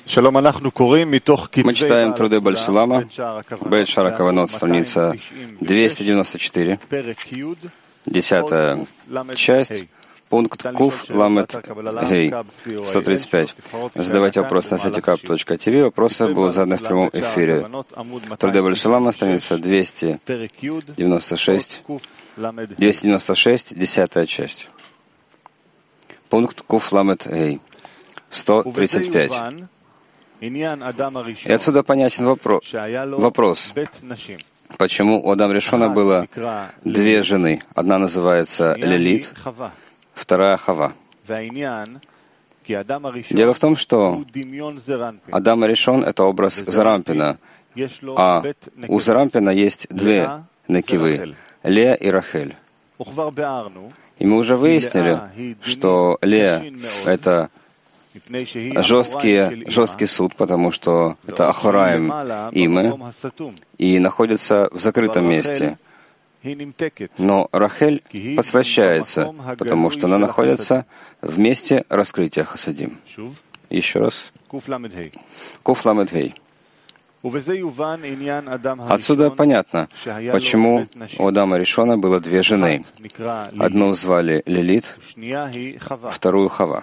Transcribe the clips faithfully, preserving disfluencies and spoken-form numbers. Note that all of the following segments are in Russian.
Мы читаем труды Баль Сулама, Бейт Шара Каванот, страница двести девяносто четыре, десятая часть, пункт Куф Ламет Гей, сто тридцать пять. Задавайте вопрос на сайте кап точка ти ви. Вопросы будут заданы в прямом эфире. Труды Баль Сулама, страница двести девяносто шесть, двести девяносто шесть, десятая часть. Пункт Куф Ламет Гей, сто тридцать пять. И отсюда понятен вопро- вопрос, почему у Адама Ришона было две жены. Одна называется Лилит, вторая Хава. Дело в том, что Адам Ришон — это образ Зарампина, а у Зарампина есть две некивы — Лея и Рахель. И мы уже выяснили, что Лея — это Жесткий, жесткий суд, потому что это Ахораим имя, и находится в закрытом месте. Но Рахель подслащается, потому что она находится в месте раскрытия Хасадим. Еще раз. Куф Ламед Гей. Отсюда понятно, почему у Адама Ришона было две жены. Одну звали Лилит, вторую Хава.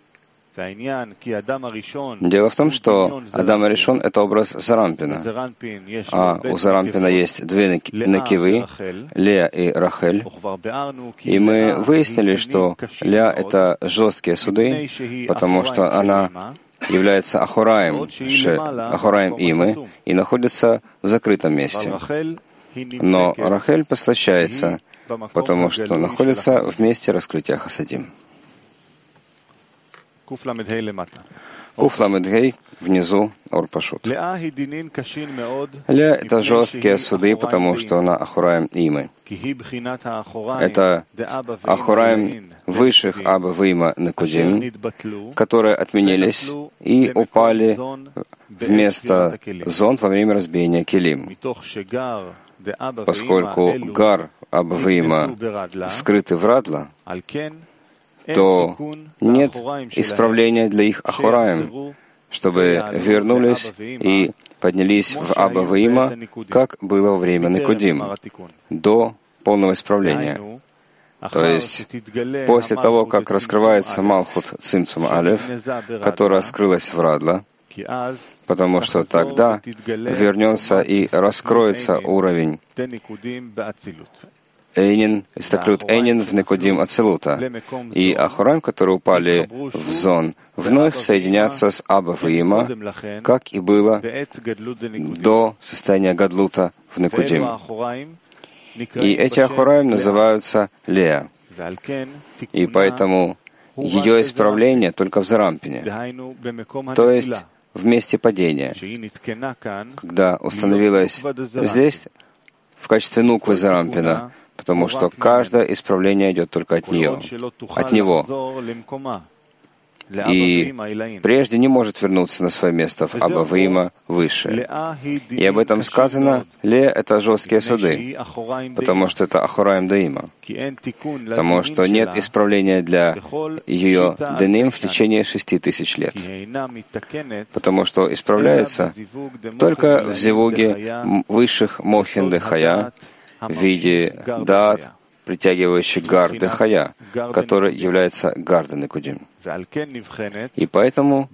Дело в том, что Адам Ришон — это образ Зарампина, а у Зарампина есть две некивы — Лея и Рахель. И мы выяснили, что Лея — это жесткие суды, потому что она является Ахораем, Ахораем имя, и находится в закрытом месте. Но Рахель послащается, потому что находится в месте раскрытия Хасадим. Куф Ламед Гей, внизу Ор Пашут. Лея — это жесткие суды, потому что она Ахораем имя. Это Ахораем высших Аба Вима Некудим, которые отменились и упали вместо зон во время разбиения Келим. Поскольку Гар Аба Вима скрыты в Радла, то нет исправления для их Ахораим, чтобы вернулись и поднялись в Аба Вима, как было во время Некудим, до полного исправления. То есть, после того, как раскрывается Малхут Цимцум Алеф, которая скрылась в Радла, потому что тогда вернется и раскроется уровень Эйнин, истаклют Эйнин в Некудим Ацилута, и Ахораим, которые упали в зон, вновь соединятся с Аба Вима, как и было до состояния Гадлута в Некудим. И эти Ахораим называются Лея. И поэтому ее исправление только в Зарампине, то есть в месте падения, когда установилась здесь в качестве нуквы Зарампина, потому что каждое исправление идет только от нее, от него. И прежде не может вернуться на свое место в Аба Вима выше. И об этом сказано, Лея — это жесткие суды, потому что это Ахораим Даима, потому что нет исправления для ее Деним в течение шести тысяч лет, потому что исправляется только в зивуге высших Мохин Дехая, в виде Даат, притягивающий Гар Дехая, который является Гарда Некудим. И поэтому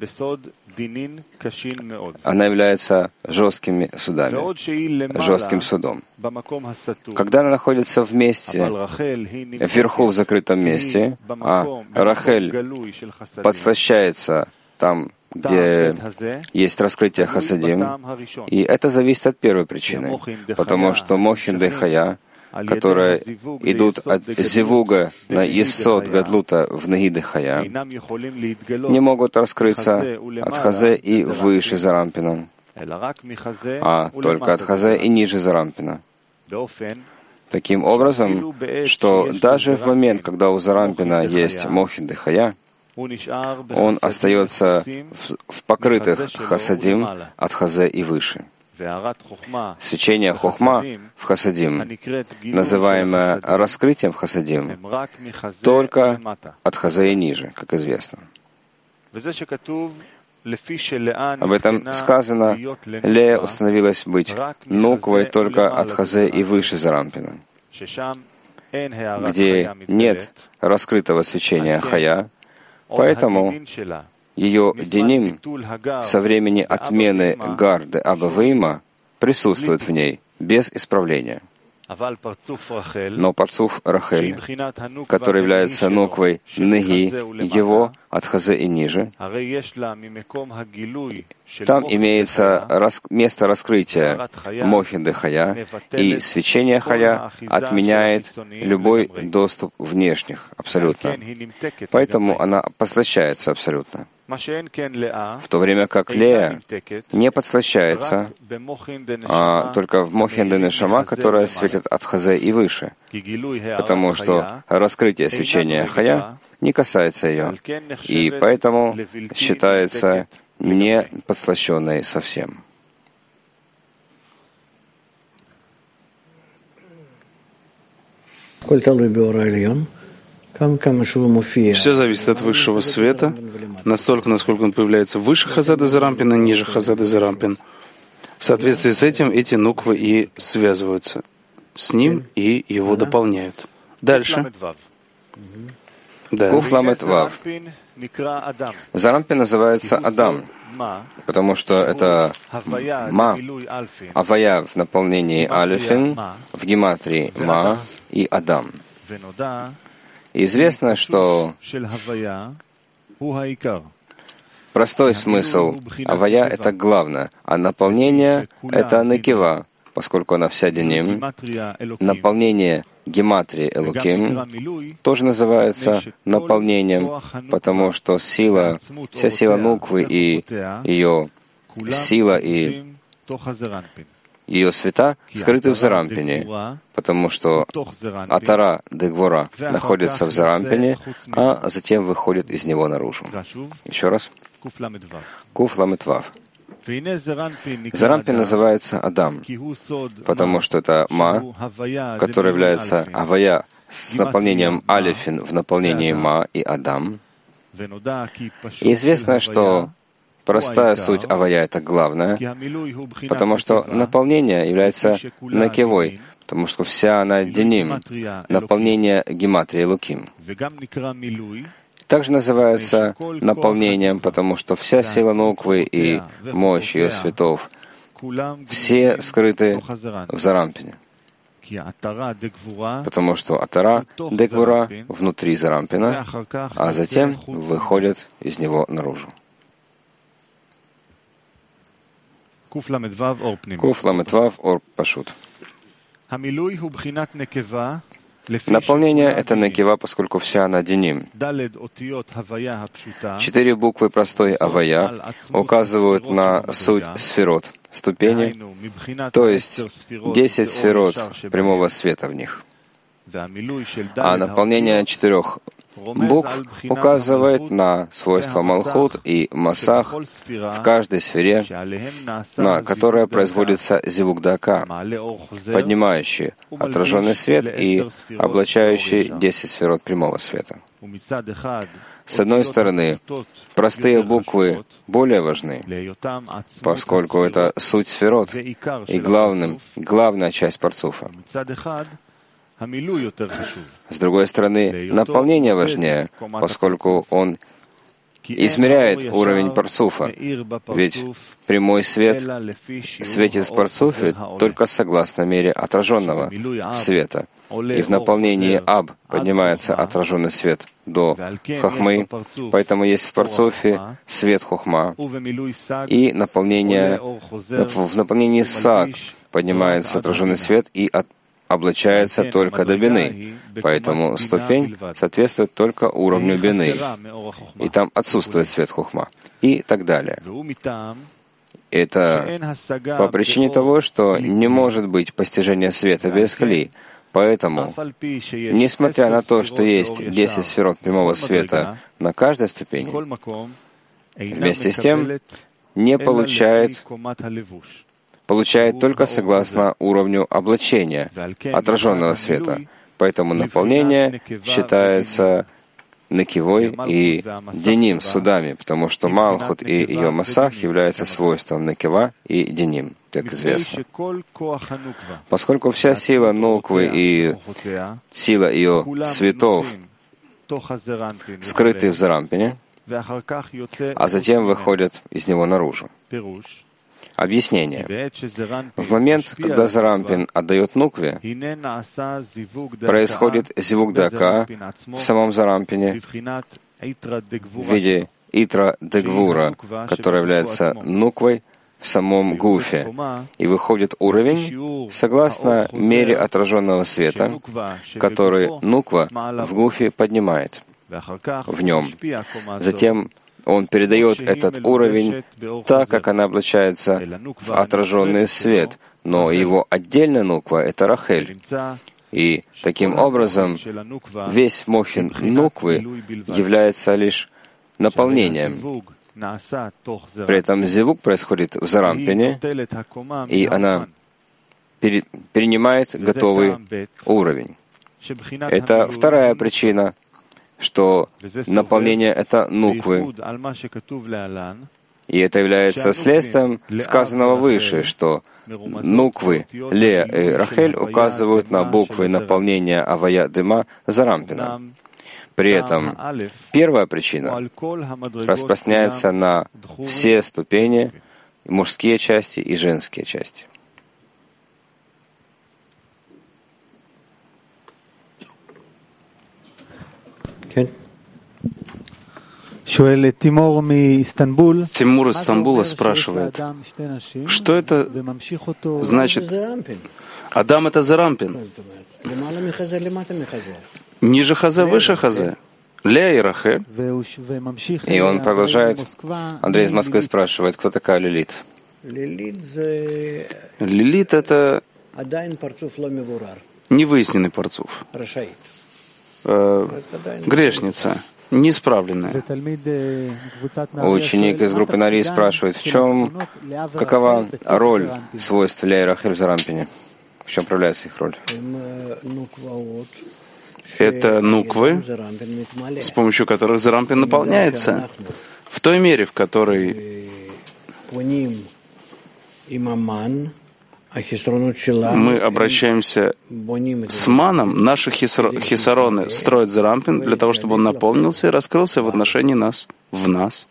она является жесткими судами, жестким судом. Когда она находится в месте, вверху в закрытом месте, а Рахель подслащается там, где есть раскрытие Хасадим, и это зависит от первой причины, потому что Мохин Дехая, которые идут от Зивуга на Есод Гадлута в Наги Дехая, не могут раскрыться от Хазе и выше Зарампина, а только от Хазе и ниже Зарампина. Таким образом, что даже в момент, когда у Зарампина есть Мохин Дехая, он остается в, в покрытых Хасадим от Хазе и выше. Свечение Хохма в Хасадим, называемое раскрытием в Хасадим, только от Хазе и ниже, как известно. Об этом сказано, Лея установилась быть нуквой только от Хазе и выше Зарампина, где нет раскрытого свечения Хая, поэтому ее деним со времени отмены Гарды Абаваима присутствует в ней без исправления. Но парцуф Рахель, который является нуквой Неги, его от Хазе и ниже, там имеется рас... место раскрытия Мохинды Хая, и свечение Хая отменяет любой доступ внешних абсолютно. Поэтому она подслащается абсолютно. В то время как Лея не подслащается, а только в Мохинде Нешама, которая светит от Хазе и выше, потому что раскрытие свечения Хая не касается ее, и поэтому считается не подслащенной совсем. Все зависит от высшего света, настолько, насколько он появляется выше Хазады Зарампина, ниже Хазады Зарампин. В соответствии с этим эти нуквы и связываются с ним и его дополняют. Дальше. Да. Куф ламет вав. Зарампин называется Адам, потому что это ма, авая в наполнении алифин, в гематрии ма и Адам. И известно, что простой смысл авая — это главное, а наполнение — это некива, поскольку она вся деним. Наполнение гематрии Элоким тоже называется наполнением, потому что сила, вся сила нуквы и ее сила и ее света скрыты в Зарампине, потому что Атара Дегвора находится в Зарампине, а затем выходит из него наружу. Еще раз. Куф ламет вав. Зарампин называется Адам, потому что это ма, который является авая с наполнением алифин в наполнении ма и Адам. И известно, что простая суть авая — это главное, потому что наполнение является накивой, потому что вся она деним, наполнение гематрии Луким. Также называется наполнением, потому что вся сила нуквы и мощь ее светов все скрыты в Зарампине, потому что Атара Дегвура внутри Зарампина, а затем выходит из него наружу. Куф ламет вав ор пашут. Наполнение — это некива, поскольку вся она деним. Четыре буквы простой авая указывают на суть сферот, ступени, то есть десять сферот прямого света в них. А наполнение четырех букв указывает на свойства Малхут и Масах в каждой сфере, на которой производится зивук дака, поднимающий отраженный свет и облачающий десять сферот прямого света. С одной стороны, простые буквы более важны, поскольку это суть сферот и главным, главная часть парцуфа. С другой стороны, наполнение важнее, поскольку он измеряет уровень парцуфа, ведь прямой свет светит в парцуфе только согласно мере отраженного света. И в наполнении Аб поднимается отраженный свет до Хохмы, поэтому есть в парцуфе свет Хохма, и наполнение, в наполнении Саг поднимается отраженный свет и от облачается только до бины, поэтому ступень соответствует только уровню бины, и там отсутствует свет хухма, и так далее. Это по причине того, что не может быть постижения света без кли, поэтому, несмотря на то, что есть десять сферот прямого света на каждой ступени, вместе с тем не получает получает только согласно уровню облачения, отраженного света. Поэтому наполнение считается Некивой и Деним судами, потому что Малхут и ее Масах являются свойством Некива и Деним, как известно. Поскольку вся сила Нуквы и сила ее цветов скрыты в Зарампине, а затем выходят из него наружу. Объяснение. В момент, когда Зарампин отдает Нукве, происходит зивук дака в самом Зарампине в виде итра дегвура, который является Нуквой в самом гуфе, и выходит уровень согласно мере отраженного света, который Нуква в гуфе поднимает в нем. Затем он передает этот уровень так, как она облачается в отраженный свет, но его отдельная Нуква — это Рахель. И таким образом весь мохин Нуквы является лишь наполнением. При этом зивук происходит в Зарампине, и она пере, перенимает готовый уровень. Это вторая причина, что наполнение — это Нуквы. И это является следствием сказанного выше, что Нуквы, Лея и Рахель указывают на буквы наполнения Авая Дыма Зарампина. При этом первая причина распространяется на все ступени, мужские части и женские части. Тимур из Стамбула спрашивает, что это значит? Адам — это Зарампин. Ниже Хазе, выше Хазе. Лея и Рахель. И он продолжает. Андрей из Москвы спрашивает, кто такая Лилит? Лилит — это невыясненный парцуф. Э, грешница. Неисправленная. Ученик из группы Нари спрашивает, в чем, какова роль свойств Лея и Рахель в Зарампине? В чем проявляется их роль? Это нуквы, с помощью которых Зарампин наполняется, в той мере, в которой мы обращаемся с маном, наши хисароны строят Зарампин для того, чтобы он наполнился и раскрылся в отношении нас, в нас.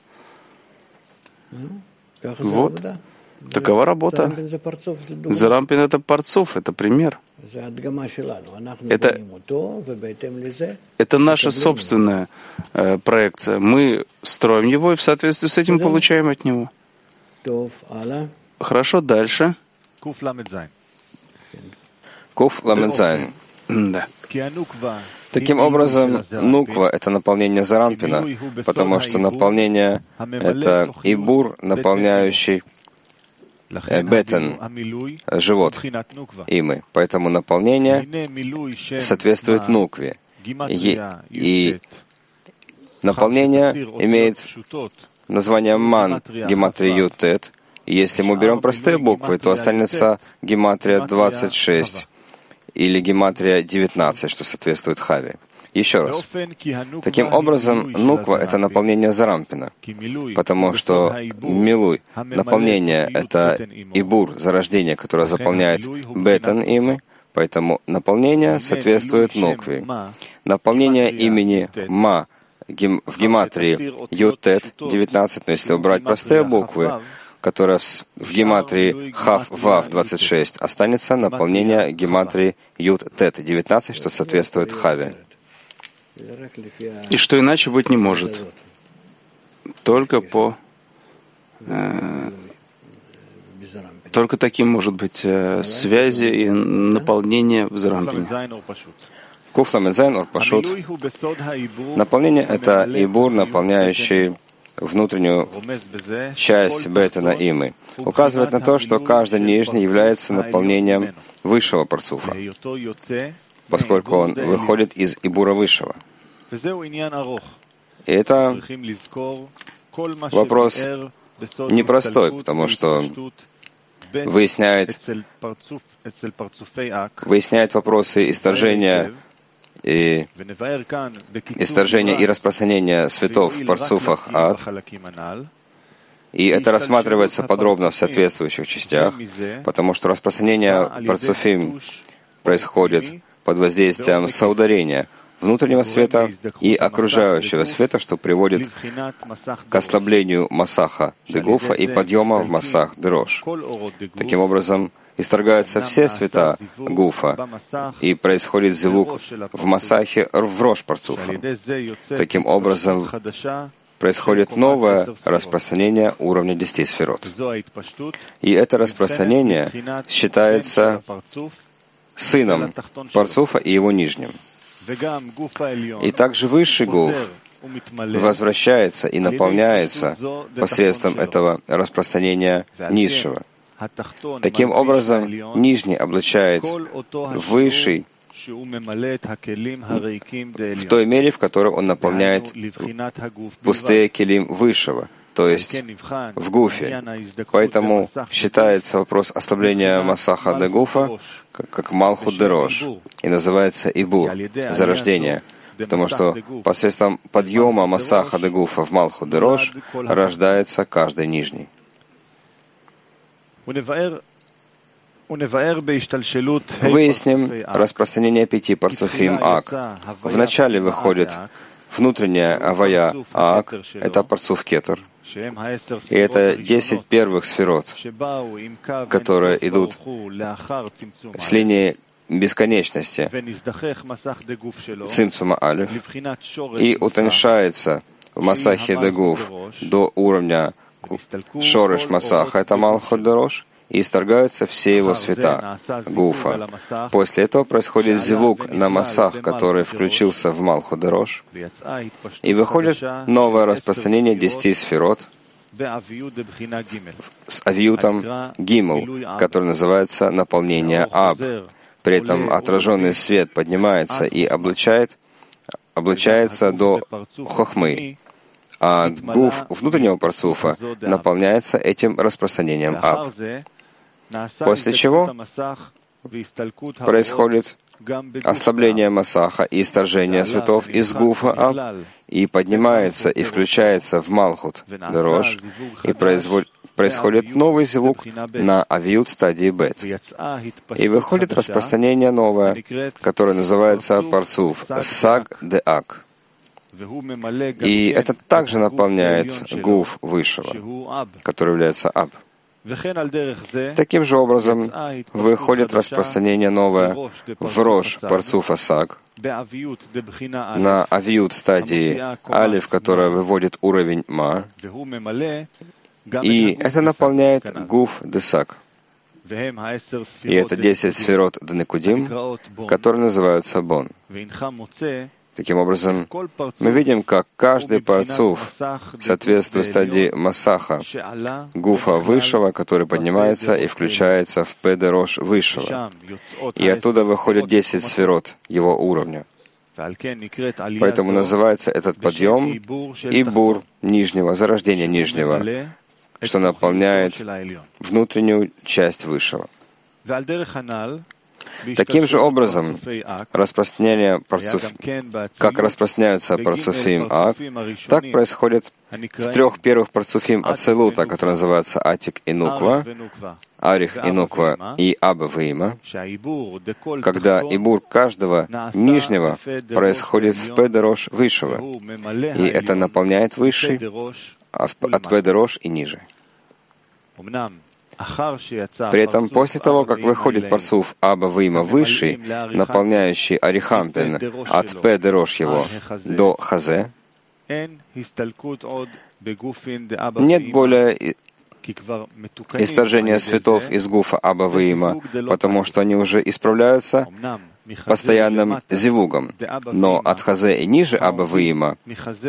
Вот. Такова работа. Зарампин — это парцуф, это пример. Это, это наша собственная э, проекция. Мы строим его и в соответствии с этим получаем от него. Хорошо, дальше. Куф ламедзайн. Да. Таким образом, нуква — это наполнение Зарампина, потому что наполнение — это ибур, наполняющий бетен, живот, имы. Поэтому наполнение соответствует нукве. И, и наполнение имеет название ман, гематрия ютет. И если мы берем простые буквы, то останется гематрия двадцать шесть или гематрия девятнадцать, что соответствует хаве. Еще раз. Таким образом, нуква — это наполнение Зарампина, потому что милуй, наполнение — это ибур, зарождение, которое заполняет бетан имы, поэтому наполнение соответствует нукве. Наполнение имени ма в гематрии ютет девятнадцать, но если убрать простые буквы, которая в гематрии хав-вав двадцать шесть, останется наполнение гематрии ют-тет девятнадцать, что соответствует хаве. И что иначе быть не может. Только по... Э, только таким может быть э, связи и наполнение в Зарампине. Куф ламедзайн ор пашут. Наполнение — это ибур, наполняющий внутреннюю часть бетана имы. Указывает на то, что каждый нижний является наполнением высшего парцуфа, поскольку он выходит из ибура высшего. И это вопрос непростой, потому что выясняет, выясняет вопросы исторжения и исторжение и распространение светов в парцуфах ад. И это рассматривается подробно в соответствующих частях, потому что распространение парцуфим происходит под воздействием соударения внутреннего света и окружающего света, что приводит к ослаблению масаха дегуфа и подъема в масах дерош. Таким образом, исторгаются все света гуфа, и происходит звук в масахе в рош парцуфа. Таким образом, происходит новое распространение уровня десяти сферот. И это распространение считается сыном парцуфа и его нижним. И также высший гуф возвращается и наполняется посредством этого распространения низшего. Таким образом, нижний облачает высший в той мере, в которой он наполняет пустые келим высшего, то есть в гуфе. Поэтому считается вопрос ослабления масаха де гуфа как малхут де рош, и называется ибур, зарождение, потому что посредством подъема масаха де гуфа в малхут де рош рождается каждый нижний. Выясним распространение пяти парцуфим Ак. Вначале выходит внутренняя авая Ак, это парцуф Кетер. И это десять первых сферот, которые идут с линии бесконечности цимцума алиф и утоньшается в масахе дегуф до уровня шореш масаха, это малхут де рош, и исторгаются все его света гуфа. После этого происходит звук на масах, который включился в малхут де рош, и выходит новое распространение десяти сферот с авиютом гимл, который называется наполнение аб. При этом отраженный свет поднимается и облачает, облачается до хохмы, а гуф внутреннего парцуфа наполняется этим распространением аб. После чего происходит ослабление масаха и исторжение светов из гуфа аб, и поднимается и включается в малхут дерош, и производит происходит новый звук на авиют стадии бет. И выходит распространение новое, которое называется парцуф саг де ак. И это также наполняет гуф высшего, который является аб. Таким же образом выходит распространение новое в рош парцуфа саг на авиют стадии алиф, которая выводит уровень ма, и это наполняет гуф десак. И это десять сферот днекудим, которые называются бон. Таким образом, мы видим, как каждый парцуф соответствует стадии масаха, гуфа высшего, который поднимается и включается в педерош высшего. И оттуда выходят десять сферот его уровня. Поэтому называется этот подъем ибур нижнего, зарождение нижнего, что наполняет внутреннюю часть высшего. Таким же образом, распространение парцуф, как распространяются парцуфим Ак, так происходит в трех первых парцуфим Ацелута, которые называются Атик и Нуква, Арих и Нуква и Аба Вейма, когда ибур каждого нижнего происходит в педерош высшего, и это наполняет высший от педерош и ниже. При этом, после того, как выходит парцуф Аба Вейма высший, наполняющий Арихампин от П дерош его до Хазе, нет более исторжения светов из гуфа Аба Вейма, потому что они уже исправляются постоянным зивугом. Но от Хазе и ниже Аба Вейма,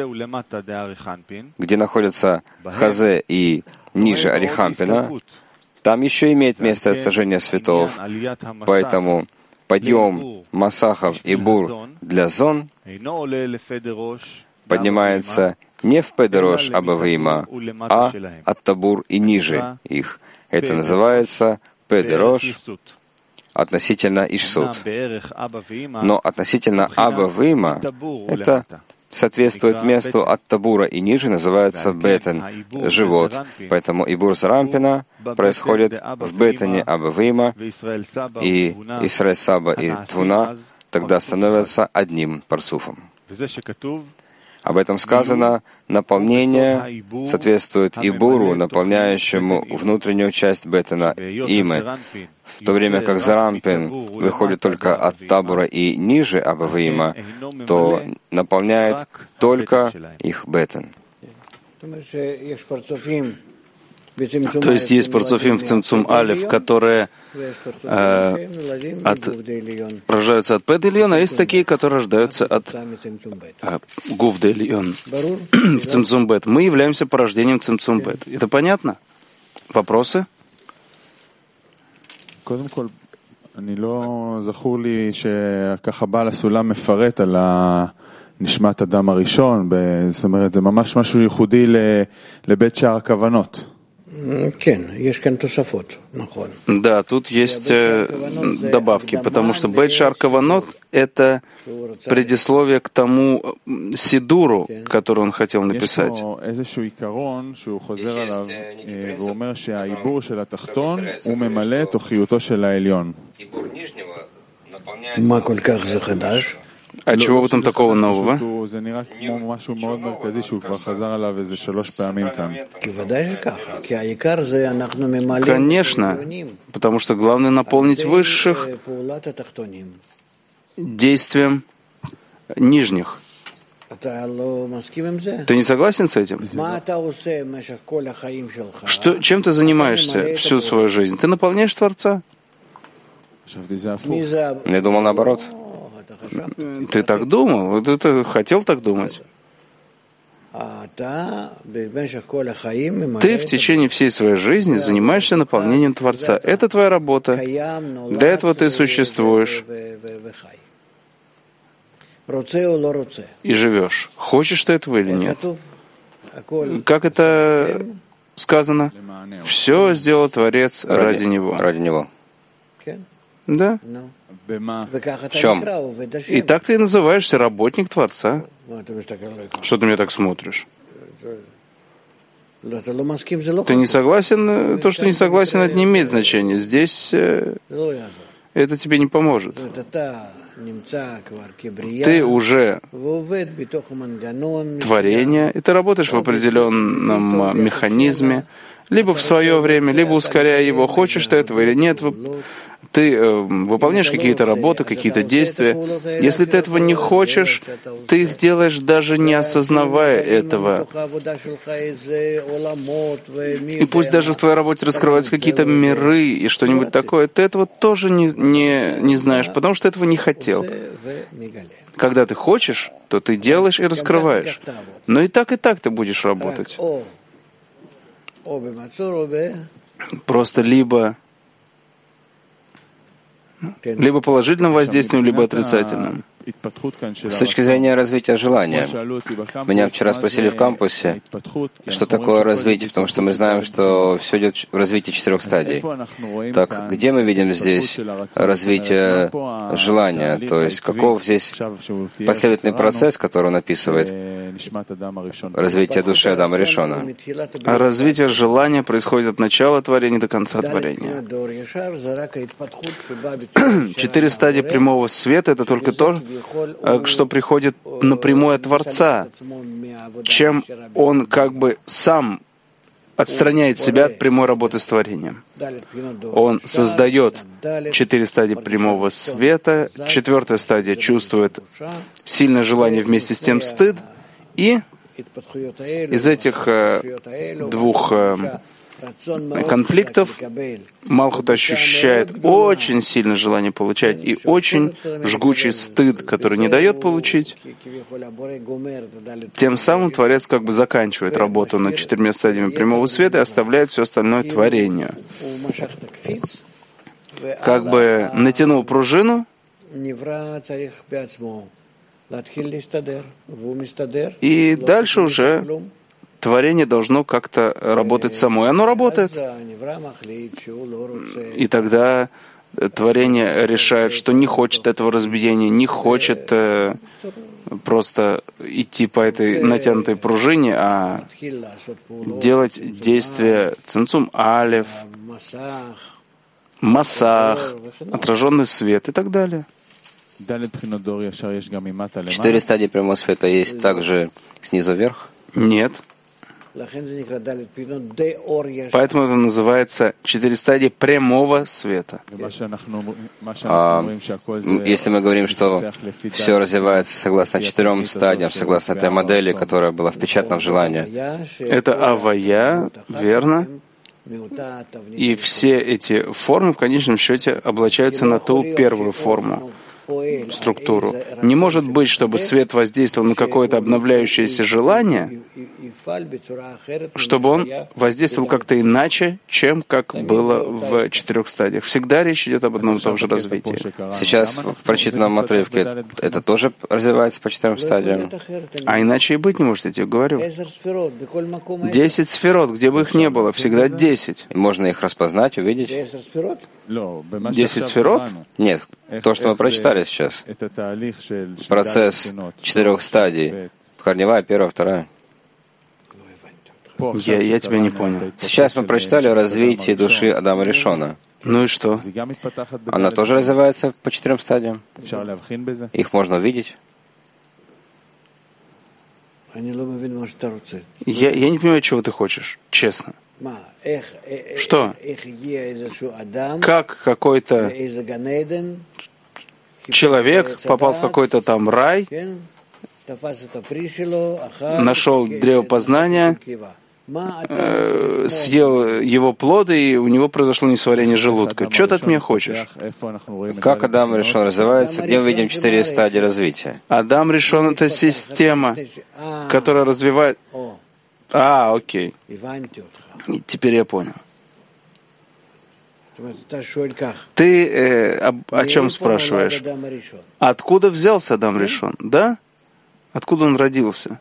где находятся Хазе и ниже Арихампина, там еще имеет место отражение светов, поэтому подъем масахов и бур для зон поднимается не в педерош Аба Вейма, а от табур и ниже их. Это называется педерош относительно Ишсут. Но относительно Аба Вима это соответствует месту от табура и ниже, называется бетен, живот. Поэтому Ибур Зарампина происходит в бетене Аба Вима, и Исраэль Саба и Твуна тогда становятся одним парцуфом. Об этом сказано, наполнение соответствует Ибуру, наполняющему внутреннюю часть бетена Имы, в то время как Зарампин выходит только от табура и ниже Абавима, то наполняет только их бетен. То есть есть парцуфим в Цимцум Алеф, которые э, от, рождаются от Пед Ильон, а есть такие, которые рождаются от э, Гув де Ильон в Цимцум Бет. Мы являемся порождением Цимцум Бет. Это понятно? Вопросы? אני לא זכור לי שככה בעל הסולם מפרט על נשמת אדם הראשון, זאת אומרת, זה ממש משהו ייחודי לבית שער הכוונות. Да, тут есть добавки, потому что Бейт Шаар Каванот — это предисловие к тому сидуру, который он хотел написать. А чего в этом такого нового? Конечно, потому что главное наполнить высших действием нижних. Ты не согласен с этим? Что, чем ты занимаешься всю свою жизнь? Ты наполняешь Творца? Я думал наоборот. Ты так думал? Ты хотел так думать? Ты в течение всей своей жизни занимаешься наполнением Творца. Это твоя работа. Для этого ты существуешь и живешь. Хочешь ты этого или нет? Как это сказано? Все сделал Творец ради Него. Ради Него. Да? В чем? И так ты и называешься работник Творца. Что ты мне так смотришь? Ты не согласен? То, что не согласен, это не имеет значения. Здесь это тебе не поможет. Ты уже творение, и ты работаешь в определенном механизме, либо в свое время, либо ускоряя его, хочешь ты этого или нет. Ты э, выполняешь какие-то работы, какие-то действия. Если ты этого не хочешь, ты их делаешь, даже не осознавая этого. И пусть даже в твоей работе раскрываются какие-то миры и что-нибудь такое, ты этого тоже не, не, не знаешь, потому что этого не хотел. Когда ты хочешь, то ты делаешь и раскрываешь. Но и так, и так ты будешь работать. Просто либо либо положительным воздействием, либо отрицательным. С точки зрения развития желания, меня вчера спросили в кампусе, что такое развитие, потому что мы знаем, что все идет в развитии четырех стадий. Так, где мы видим здесь развитие желания? То есть, каков здесь последовательный процесс, который он описывает развитие души Адама Ришона? А развитие желания происходит от начала творения до конца творения. Четыре стадии прямого света — это только то, что приходит напрямую от Творца, чем он как бы сам отстраняет себя от прямой работы с творением. Он создает четыре стадии прямого света, четвертая стадия чувствует сильное желание, вместе с тем стыд, и из этих двух конфликтов Малхут ощущает очень сильное желание получать и очень жгучий стыд, который не дает получить. Тем самым Творец как бы заканчивает работу над четырьмя стадиями прямого света и оставляет все остальное творению. Как бы натянул пружину, и дальше уже творение должно как-то работать само. И оно работает. И тогда творение решает, что не хочет этого разбиения, не хочет э, просто идти по этой натянутой пружине, а делать действия цимцум алеф, масах, отраженный свет и так далее. Четыре стадии прямого света есть также снизу вверх? Нет. Поэтому это называется четыре стадии прямого света. А, если мы говорим, что все развивается согласно четырем стадиям, согласно этой модели, которая была впечатана в желание, это авая, верно? И все эти формы в конечном счете облачаются на ту первую форму, структуру. Не может быть, чтобы свет воздействовал на какое-то обновляющееся желание, чтобы он воздействовал как-то иначе, чем как было в четырех стадиях. Всегда речь идет об одном и том же развитии. Сейчас в прочитанном отрывке это тоже развивается по четырем стадиям? А иначе и быть не может, я тебе говорю. Десять сферот, где бы их не было, всегда десять. И можно их распознать, увидеть? Десять сферот? Нет, то, что мы прочитали сейчас. Процесс четырех стадий. Корневая, первая, вторая. Я, я тебя не понял. Сейчас мы прочитали о развитии души Адама Ришона. Ну и что? Она тоже развивается по четырем стадиям. Их можно увидеть. Я, я не понимаю, чего ты хочешь, честно. Что? Как какой-то человек попал в какой-то там рай, нашел древо познания, э, съел его плоды, и у него произошло несварение желудка. Что ты от меня хочешь? Как Адам Ришон развивается? Где мы видим четыре стадии развития? Адам Ришон — это система, которая развивает... А, окей. Теперь я понял. Ты э, об, о чем спрашиваешь? Откуда взялся Адам Ришон? Да? Откуда он родился?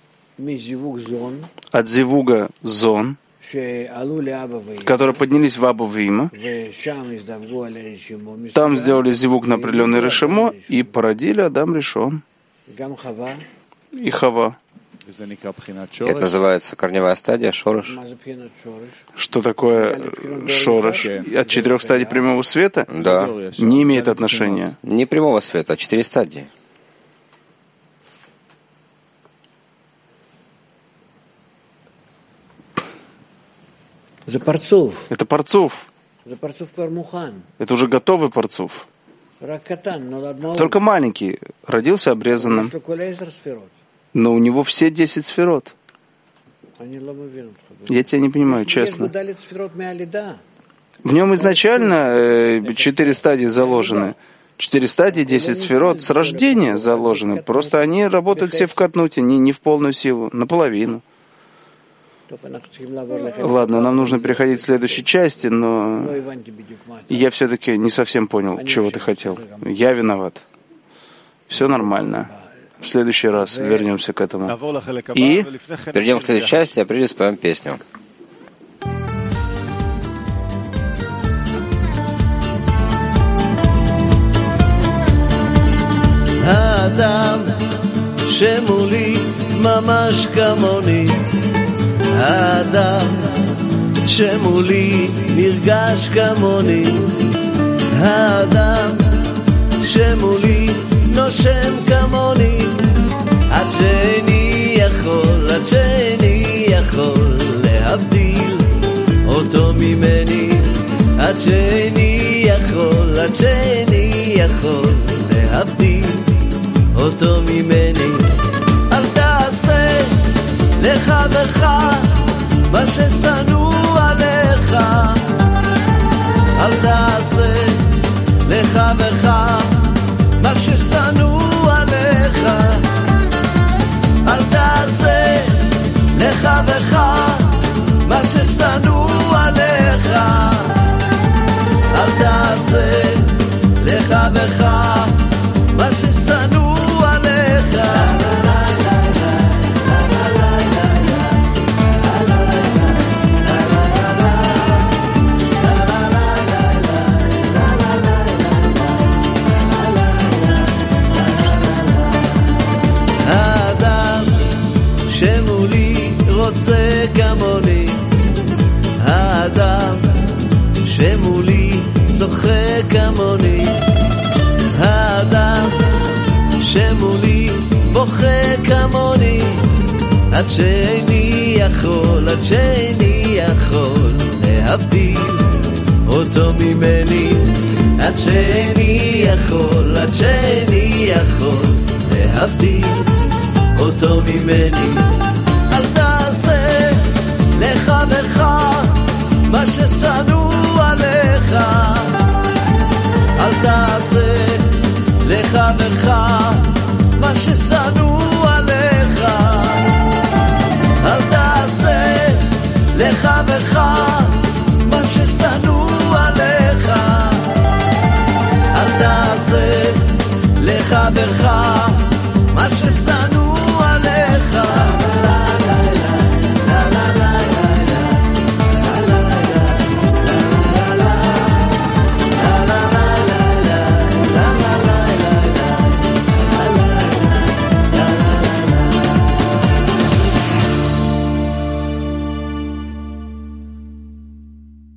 От зивуга зон, которые поднялись в Абу Вима. Там сделали зивуг на определенный решимо и породили Адам Ришон и Хава. Это называется корневая стадия, шорыш. Что такое шорыш? От четырех стадий прямого света? Да. Не имеет отношения. Не прямого света, а четыре стадии. Это парцуф. Это уже готовый парцуф. Только маленький. Родился обрезанным. Но у него все десять сферот. Я тебя не понимаю, честно. В нем изначально четыре стадии заложены. Четыре стадии, десять сферот с рождения заложены. Просто они работают все в катнуте, не, не в полную силу, наполовину. Ладно, нам нужно переходить к следующей части, но я все-таки не совсем понял, чего ты хотел. Я виноват. Все нормально. В следующий раз вернемся к этому. И перейдем к следующей части, а прежде споем песню. האדם שמולי ממש כמוני, האדם שמולי נרגש כמוני, האדם שמולי נושם כמוני, עד שאני יכול, עד שאני יכול להבדיל אותו ממני, עד שאני יכול, עד שאני יכול להבדיל אותו ממני. אל תעשה לחברך מה ששנוא עליך, אל תעשה לחברך מה ששנוא עליך, אל תעשה לחברך מה ששנוא עליך, אל תעשה לחברך מה ששנוא עליך. שאיני יכול, עד שאיני יכול להבדיל אותו ממני, עד שאיני יכול, עד שאיני יכול להבדיל אותו ממני. אל תעשה לחברך מה ששנוא עליך, אל תעשה לחברך מה ששנוא עליך, אל תעשה לחברך מה ששנוא עליך, אל תעשה לחברך מה ששנוא